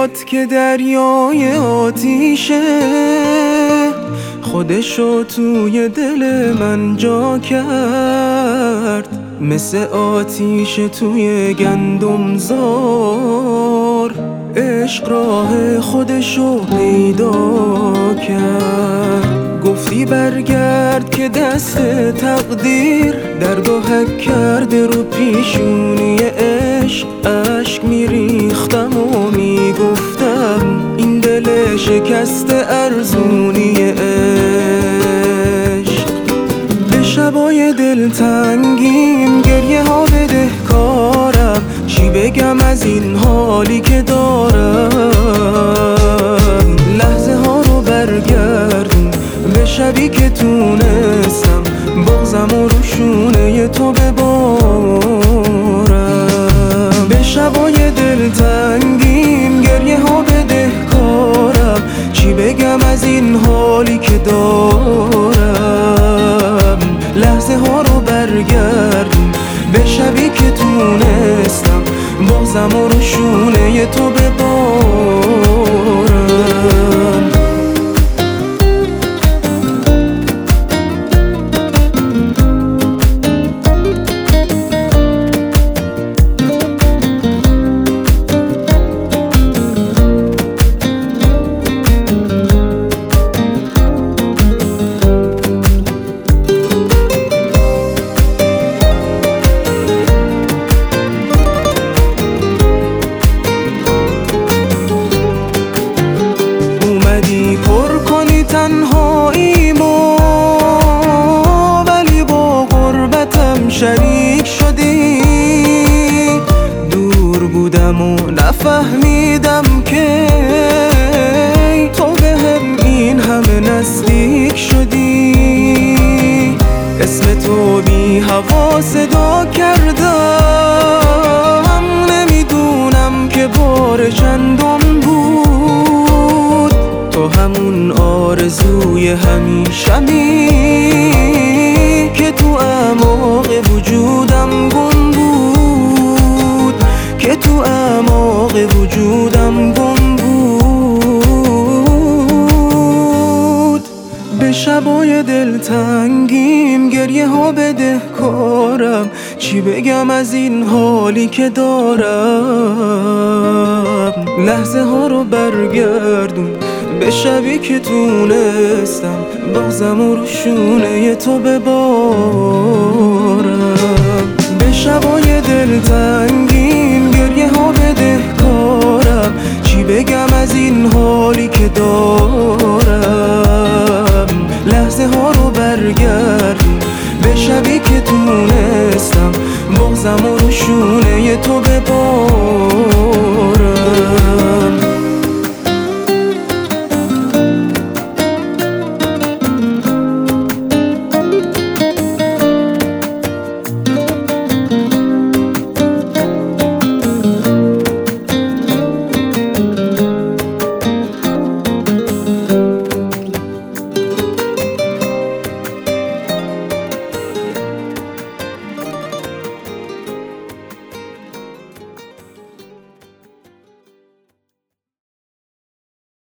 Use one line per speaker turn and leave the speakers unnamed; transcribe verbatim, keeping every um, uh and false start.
باد که دریای آتیشه، خودشو توی دل من جا کرد، مثل آتیش توی گندم زار. عشق راه خودشو پیدا کرد. گفتی برگرد که دست تقدیر درد و حک کرده رو پیشونی عشق. عشق میریختم و میگفتم این دل شکست ارزونی عشق. به شبای دلتنگیم گریه ها بده کارم، چی بگم از این حالی که دارم. لحظه ها رو برگردون به شبی که تونستم بغضم و روشونه تو ببارم. به شبای دلتنگیم گریه ها بده کارم، چی بگم از این حالی که دارم. لحظه ها رو برگردون به شبی که تونستم بغضم و روشونه تو ببارم. پر کنی تنهاییمو، ولی با غربتم شریک شدی. دور بودم و نفهمیدم که تو بهم این همه نزدیک شدی. اسم تو بی هوا صدا کردم، نمیدونم که بار چندم بود. تو همون آرزوی همیشمی که تو اعماق وجودم گم بود، که تو اعماق وجودم گم بود. به شبای دلتنگیم گریه ها بده کارم، چی بگم از این حالی که دارم. لحظه ها رو برگردون به شبی که تونستم بغضم و روشونه تو ببارم. به شبای دلتنگیم گریه ها بده کارم، چی بگم از این حالی که دارم. لحظه ها رو برگردون به شبی که تونستم بغضم و روشونه تو ببارم.